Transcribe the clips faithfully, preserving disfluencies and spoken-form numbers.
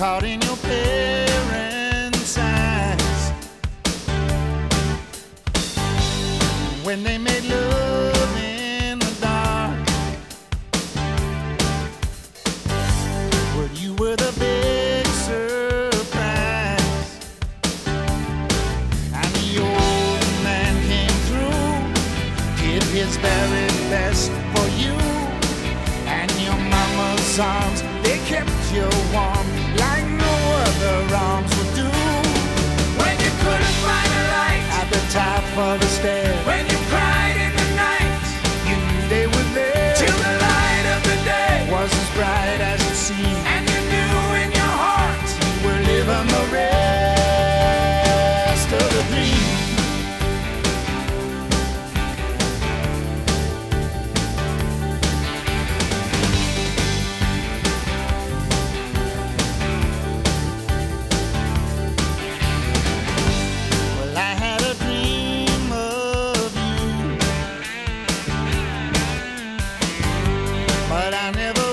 caught in your parents' eyes when they made love in the dark. Well, you were the big surprise, and the old man came through, did his very best for you, and your mama's arms, they kept you warm like no other arms would do. When you couldn't find a light At the top of the stairs, when you cried in the night, you knew they were there. till the light of the day Was as bright as it seemed, and you knew in your heart you were living the rest of the dream. Well, I had a dream of you, but I never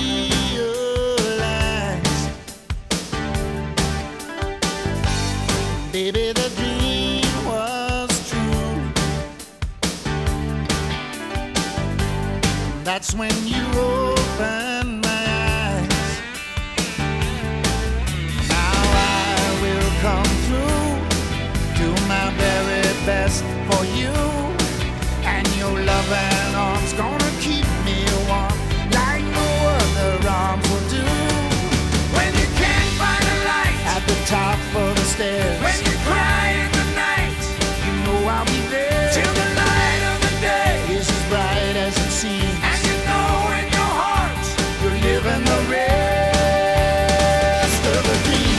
realized, baby, the dream was true. That's when you opened my eyes. Now I will come through, do my very best for you, and your loving arms gonna keep me warm like no other arms will do. when you can't find a light, At the top of the stairs, when you cry in the night, you know I'll be there. till the light of the day It's as bright as it seems, and you know in your heart you're living the rest of the dream.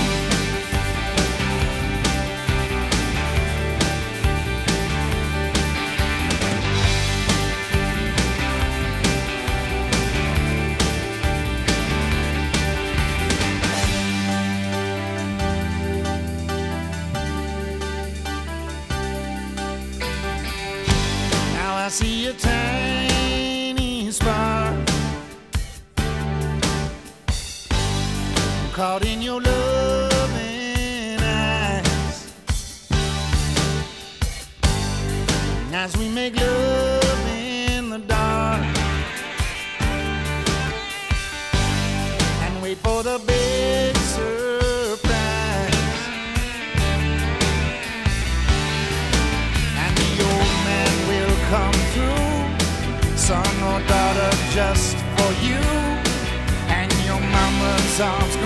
Now I see a tiny spark caught in your loving eyes, and as we make love in the dark and wait for the big surprise, and the old man will come through, son or daughter, just for you, and your mama's arms